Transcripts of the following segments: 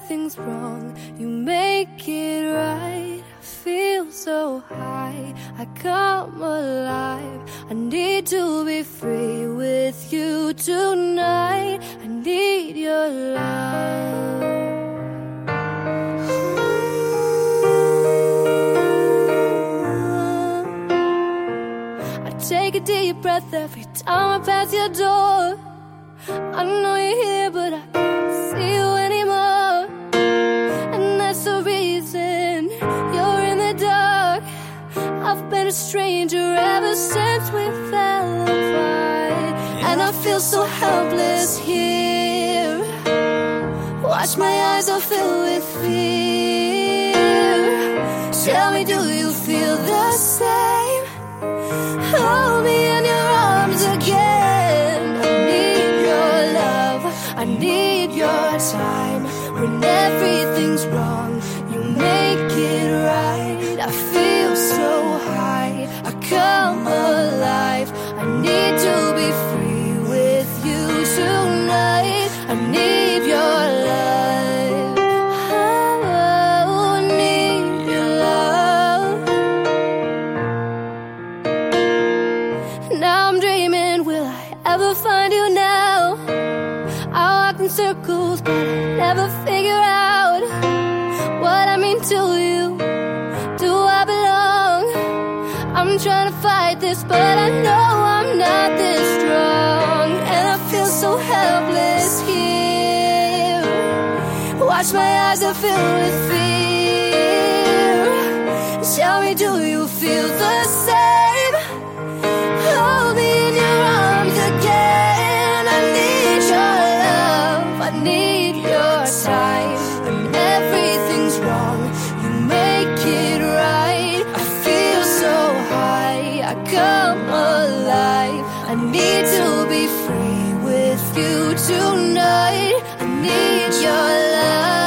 everything's wrong, you make it right. I feel so high, I come alive. I need to be free with you tonight. I need your love. I take a deep breath every time I pass your door. I know you're here, but I can't see you anymore. And that's the reason you're in the dark. I've been a stranger ever since we fell apart. And I feel so helpless here. Watch, my eyes are filled with fear. Tell me, do you feel the same? Hold me in your arms again. I need your time. When everything's wrong, you make it right. I feel so high, I come alive. I need to be free with you tonight. I need your love. Oh, I need your love. Now I'm dreaming, will I ever find you now? I walk in circles, but I never figure out what I mean to you. Do I belong? I'm trying to fight this, but I know I'm not this strong. And I feel so helpless here. Watch, my eyes are filled with fear. Tell me, do you feel the same? Hold me in your arms again. I need your love, I need your time. When everything's wrong, you make it right. I feel so high, I come alive. I need to be free with you tonight. I need your love.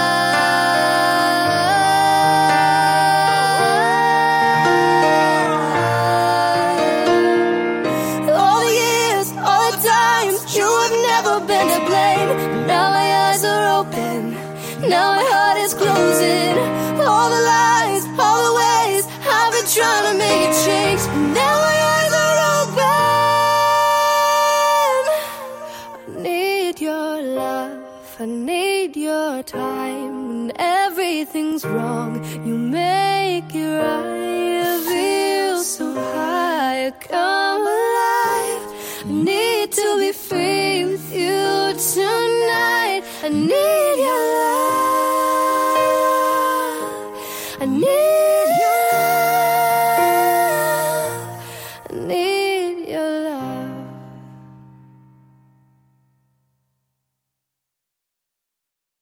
All the years, all the times, you have never been to blame. Now my eyes are open, now my heart is closing. All the lies, all the ways I've been trying to make it change. Now my eyes are open. I need your love, I need your time. When everything's wrong, you make it right. I feel so high, I come alive. I need to be free with you tonight. I need